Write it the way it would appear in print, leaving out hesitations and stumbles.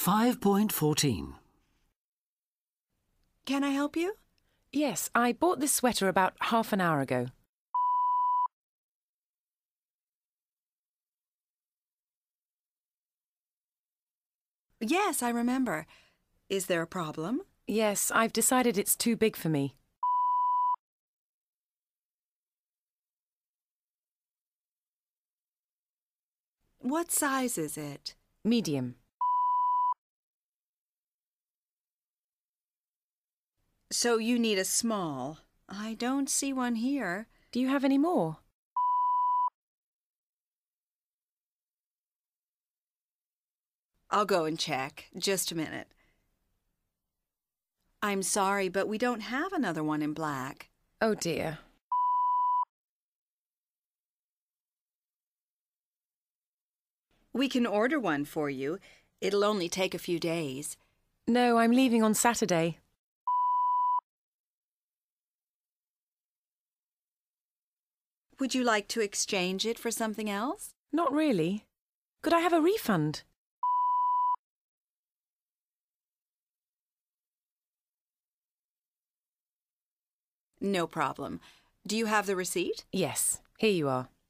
5.14. Can I help you? Yes, I bought this sweater about half an hour ago. Yes, I remember. Is there a problem? Yes, I've decided it's too big for me. What size is it? Medium. So you need a small. I don't see one here. Do you have any more? I'll go and check. Just a minute. I'm sorry, but we don't have another one in black. Oh dear. We can order one for you. It'll only take a few days. No, I'm leaving on Saturday. Would you like to exchange it for something else? Not really. Could I have a refund? No problem. Do you have the receipt? Yes, here you are.